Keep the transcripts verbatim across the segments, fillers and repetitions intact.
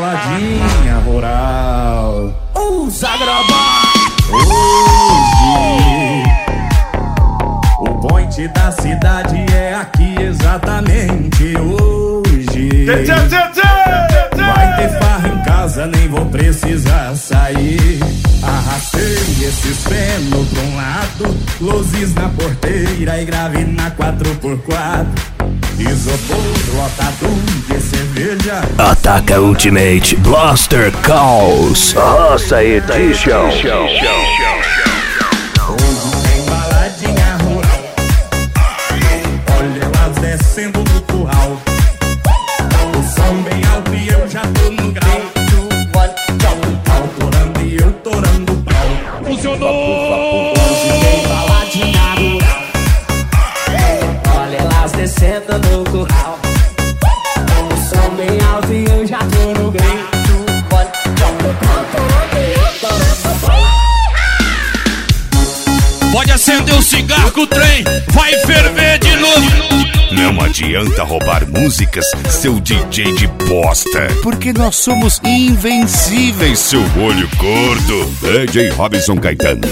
baladinha rural. Usa gravar. Hoje o point da cidade é aqui exatamente hoje. Vai ter farra em casa, nem vou precisar sair. Arrastei esses pelos pra um lado, luzes na porteira e grave na quatro por quatro. Isopor lotado de cerveja. Ataca Ultimate Blaster Calls Roça Edition. Hoje tem baladinha rural. Olha elas descendo do curral. O som bem alto e eu já tô no grau. Autorando e eu torando o pau. Funcionou! Hoje tem baladinha rural. Olha elas descendo no curral. O som bem alto e eu já tô no grito. Pode acender o cigarro que o trem vai ferver de novo. Não adianta roubar músicas, seu D J de bosta, porque nós somos invencíveis, seu olho gordo. D J Robinson Caetano.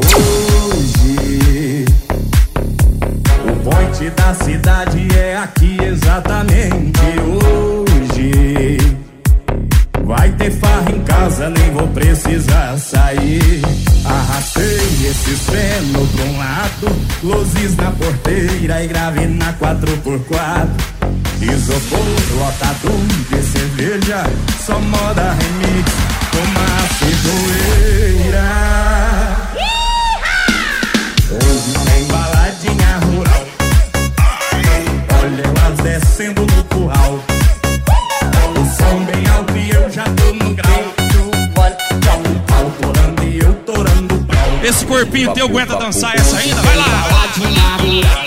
Hoje o point da cidade é aqui exatamente hoje. Vai ter farra em casa, nem vou precisar sair. Arrastei esses pelos pra um lado, luzes na porteira e grave na quatro por quatro. Isopor lotado de cerveja, só moda remix, toma cedoeira. Hoje tem baladinha rural. Olha elas descendo no curral. O som bem alto e eu já tô no grau. Autorando e eu torando o pau. Esse corpinho teu aguenta dançar essa ainda? Vai lá!